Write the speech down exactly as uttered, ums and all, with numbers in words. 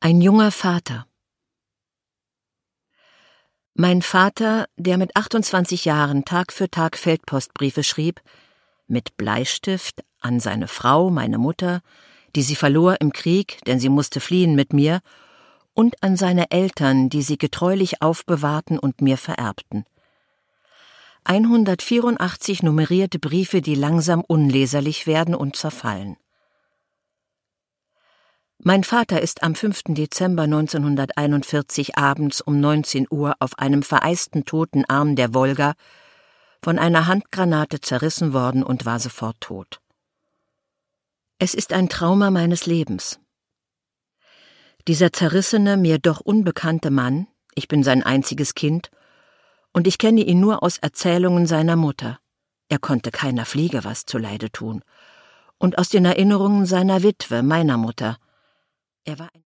Ein junger Vater. Mein Vater, der mit achtundzwanzig Jahren Tag für Tag Feldpostbriefe schrieb, mit Bleistift an seine Frau, meine Mutter, die sie verlor im Krieg, denn sie musste fliehen mit mir, und an seine Eltern, die sie getreulich aufbewahrten und mir vererbten. hundertvierundachtzig nummerierte Briefe, die langsam unleserlich werden und zerfallen. Mein Vater ist am fünften Dezember neunzehnhunderteinundvierzig abends um neunzehn Uhr auf einem vereisten toten Arm der Wolga von einer Handgranate zerrissen worden und war sofort tot. Es ist ein Trauma meines Lebens. Dieser zerrissene, mir doch unbekannte Mann, ich bin sein einziges Kind, und ich kenne ihn nur aus Erzählungen seiner Mutter. Er konnte keiner Fliege was zuleide tun. Und aus den Erinnerungen seiner Witwe, meiner Mutter. Er war ein